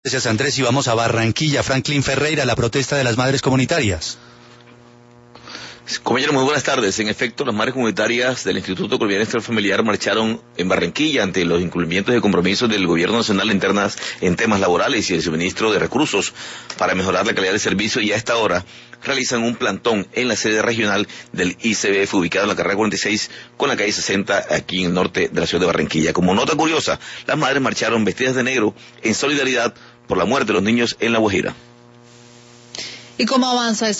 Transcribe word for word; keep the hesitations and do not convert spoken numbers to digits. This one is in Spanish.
Gracias, Andrés, y vamos a Barranquilla. Franklin Ferreira, la protesta de las madres comunitarias. Compañero, muy buenas tardes. En efecto, las madres comunitarias del Instituto Colombiano Familiar marcharon en Barranquilla ante los incumplimientos de compromisos del Gobierno Nacional internas en temas laborales y el suministro de recursos para mejorar la calidad de servicio, y a esta hora realizan un plantón en la sede regional del I C B F, ubicado en la carrera cuarenta y seis con la calle sesenta, aquí en el norte de la ciudad de Barranquilla. Como nota curiosa, las madres marcharon vestidas de negro en solidaridad por la muerte de los niños en La Guajira. ¿Y cómo avanza esta